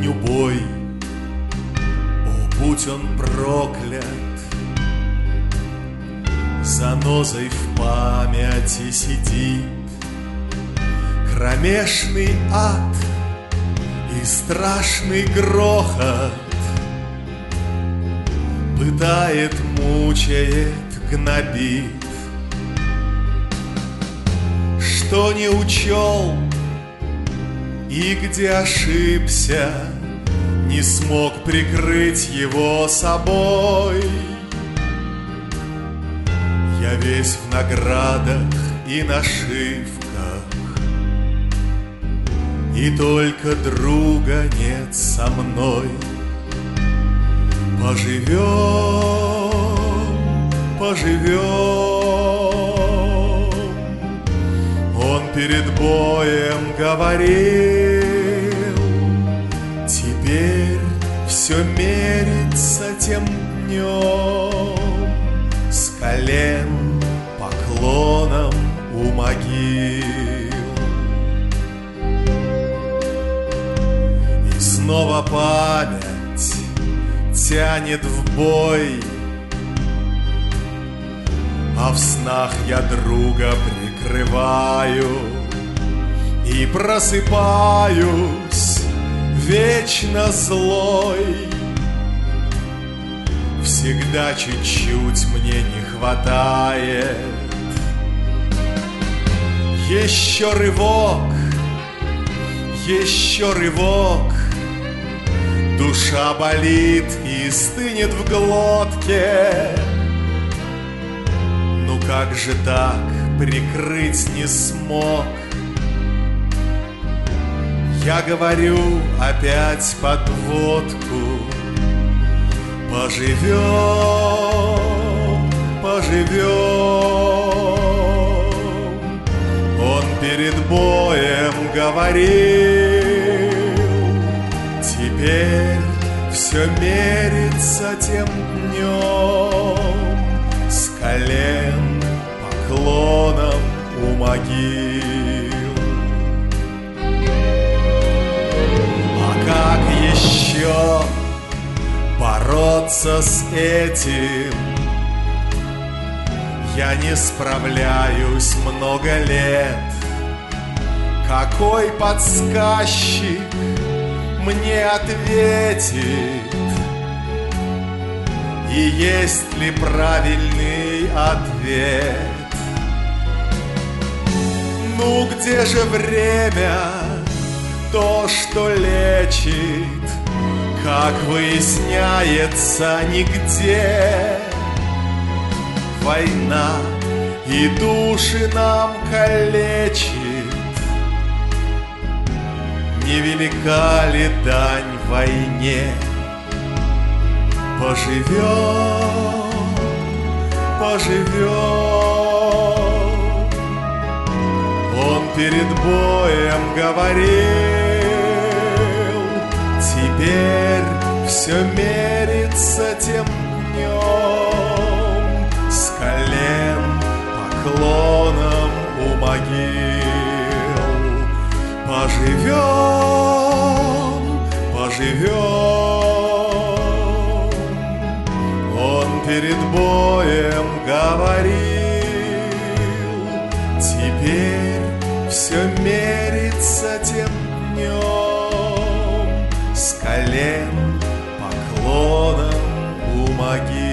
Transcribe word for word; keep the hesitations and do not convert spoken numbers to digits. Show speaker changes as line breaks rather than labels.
помню бой, о, будь он проклят. Занозой в памяти сидит кромешный ад и страшный грохот. Пытает, мучает, гнобит. Что не учел и где ошибся, не смог прикрыть его собой. Я весь в наградах и нашивках, и только друга нет со мной. Поживем, поживем. Он перед боем говорил: теперь все мерится тем днем, с колен поклоном у могил. И снова память тянет в бой, а в снах я друга прикрываю и просыпаюсь вечно злой. Всегда чуть-чуть мне не хватает. Еще рывок, еще рывок. Душа болит и стынет в глотке. Ну как же так, прикрыть не смог? Я говорю опять под водку: поживем, поживем. Он перед боем говорил: теперь все мерится тем днем, с колен поклоном у могил. А как еще бороться с этим? Я не справляюсь много лет. Какой подсказчик мне ответит? И есть ли правильный ответ? Ну где же время, то, что лечит? Как выясняется, нигде. Война и души нам калечит. Невелика ли дань войне? Поживем, поживем. Он перед боем говорил: теперь все мерится тем днем, с колен поклоном у могил. Поживем, поживем. Он перед боем говорил: теперь все мерится тем днем, с колен поклоном у могил.